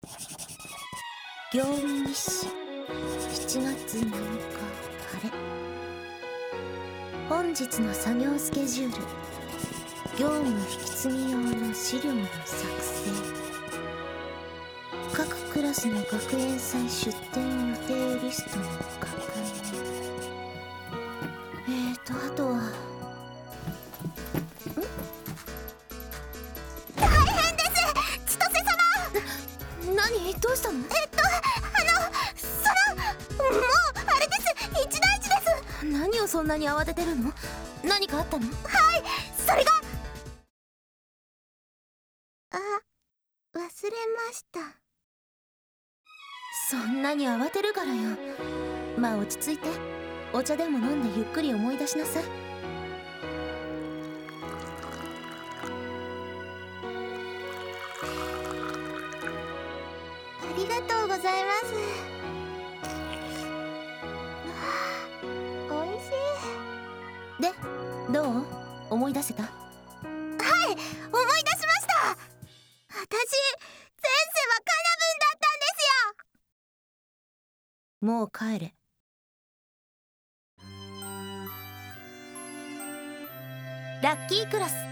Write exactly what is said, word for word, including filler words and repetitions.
業務日誌しちがつなのか晴れ。本日の作業スケジュール、業務の引き継ぎ用の資料の作成、各クラスの学園祭出展予定リストの確認。えーとあとは大変です、千歳様。 な、何どうしたの？ えっとあのそのもうあれです、一大事です。 何をそんなに慌ててるの？何かあったの？ はい、それがあ、忘れました。 そんなに慌てるからよ。まあ落ち着いてお茶でも飲んでゆっくり思い出しなさい。 ありがとうございます。おいしい。 で、どう？思い出せた？ はい、思い出しました。私、前世はカナブンだったんですよ。 もう帰れ。ラッキークラス。